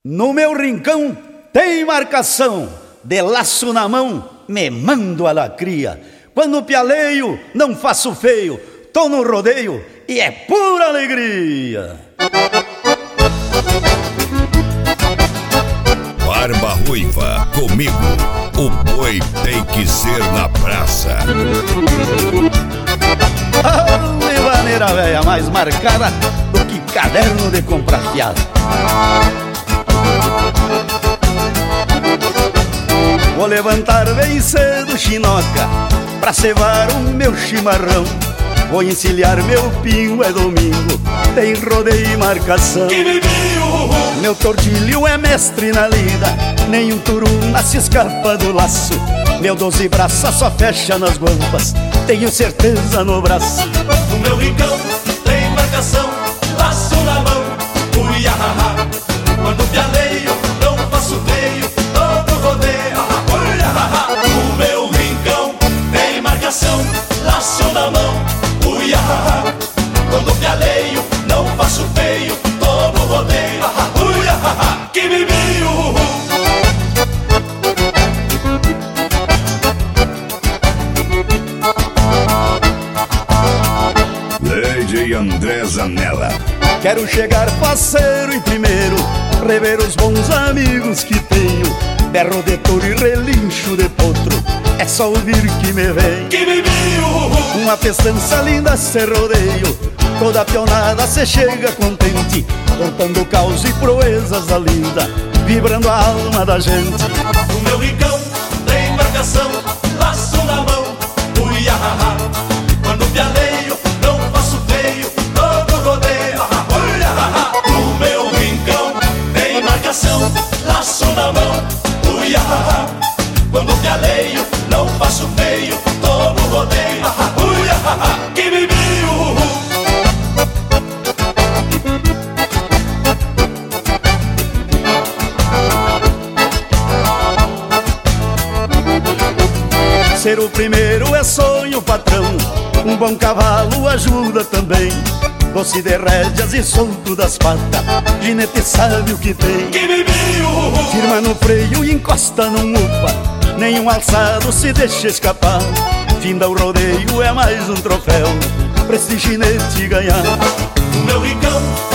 No meu rincão tem marcação, de laço na mão, me mando a lacria. Quando pialeio, não faço feio, tô no rodeio e é pura alegria. Barba Ruiva, comigo, o boi tem que ser na praça. De maneira velha mais marcada do que caderno de comprar fiado. Vou levantar bem cedo, chinoca, pra cevar o meu chimarrão. Vou encilhar meu pingo, é domingo, tem rodeio e marcação. Meu tordilho é mestre na lida, nenhum turuna se escapa do laço. Meu 12 braças só fecha nas guampas, tenho certeza no braço. No meu rincão tem marcação, laço na mão, uiahaha. Quando pialeio, não faço feio, todo rodeio, uiahaha. No meu rincão tem marcação, laço na mão, uiahaha. Quando pialeio, não faço feio, todo rodeio, uiahaha. Que bibiu. Lady André Zanella. Quero chegar faceiro em primeiro, rever os bons amigos que tenho. Berro de touro e relincho de potro, é só ouvir que me vem. Que bibiu. Uma festança linda se rodeio, toda pionada se chega contente, contando caos e proezas da linda, vibrando a alma da gente. No meu rincão tem marcação, laço na mão, uiahaha. Quando pialeio, não faço feio, todo rodeio, uiahaha. No meu rincão tem marcação, laço na mão, uiahaha. Quando pialeio, não faço feio, todo rodeio, uiahaha. Que bibiu. Ser o primeiro é sonho, patrão, um bom cavalo ajuda também. Doce de rédeas e solto das patas, ginete sabe o que tem. Que bibiu. Firma no freio e encosta num upa, nenhum alçado se deixa escapar. Finda o rodeio é mais um troféu pra esse ginete ganhar. No meu rincão